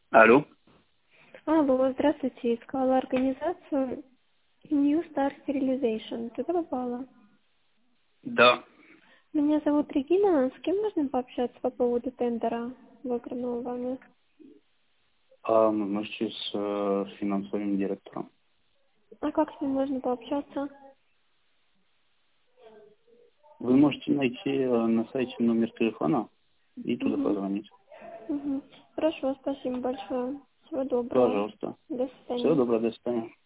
Алло. Алло, здравствуйте. Искала организацию New Star Sterilization. Туда попала. Да. Меня зовут Регина. С кем можно пообщаться по поводу тендера, выигранного вами? Можете с финансовым директором. А как с ним можно пообщаться? Вы можете найти на сайте номер телефона и туда Угу. позвонить. Угу. Хорошо, спасибо большое. Всего доброго. Пожалуйста. До Всего свидания. доброго, до свидания.